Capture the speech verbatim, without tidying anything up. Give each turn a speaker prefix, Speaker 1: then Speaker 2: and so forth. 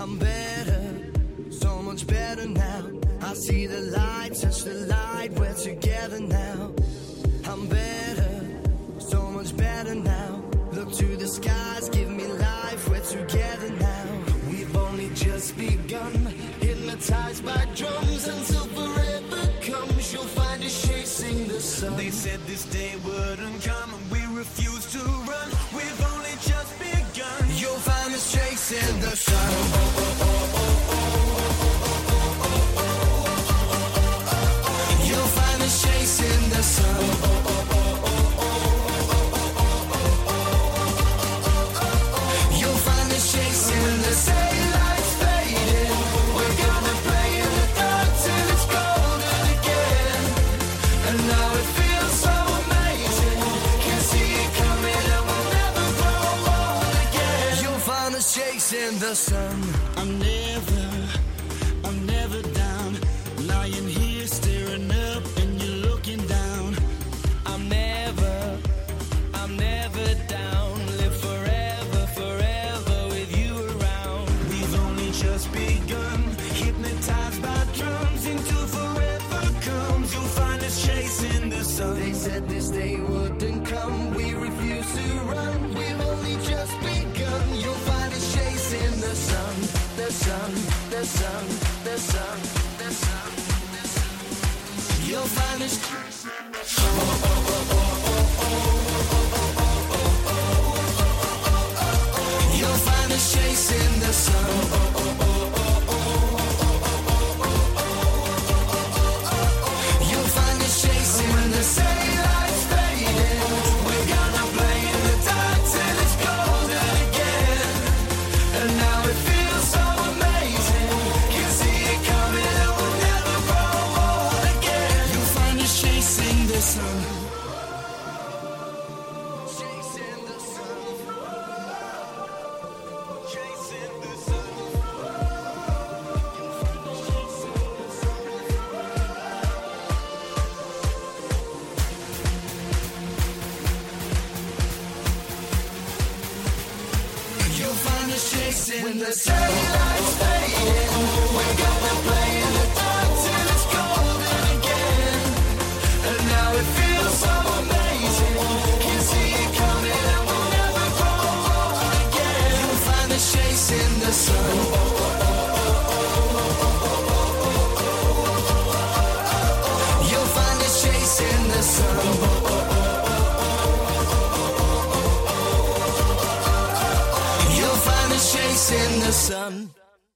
Speaker 1: I'm better, so much better now. I see the light, touch the light, we're together now. I'm better, so much better now. Look to the skies, give me life, we're together now. We've only just begun, hypnotized by drums until forever comes. You'll find us chasing the sun.
Speaker 2: They said this day wouldn't come and we refuse to run. We've only just begun.
Speaker 1: You'll find us chasing the sun. You'll find us chasing the sun. You'll find us chasing the sun. Daylight's fading. We're gonna play in the dark till it's golden again. And now it feels so amazing. Can see it coming and we'll never grow old again. You'll find us chasing the sun.
Speaker 3: I'm never, I'm never down. Lying here staring up and you're looking down.
Speaker 2: I'm never, I'm never down. Live forever, forever with you around. We've only just begun, hypnotized by drums until forever comes. You'll find us chasing the sun.
Speaker 1: They said this day wouldn't come, we refuse to run. We've only just begun. You'll find us chasing the sun, the sun, the sun, the sun, the sun, the sun. You'll find us chasing the sun. You'll find us chasing the sun. You'll find us chasing the sun. Daylight's fading. We're gonna play in the dark till it's golden again. And now it feels so amazing. Can see it coming and we'll never grow old again.
Speaker 3: You'll find us chasing the sun.
Speaker 1: Chasing the sun.
Speaker 2: Chasing the sun.
Speaker 1: You'll find us chasing when the daylight's fading. We're gonna play in the dark till it's golden again. And now it feels so amazing. Can see it coming and we'll never grow old again. You'll find us chasing the sun. You'll find us chasing the sun. You'll find us chasing the sun.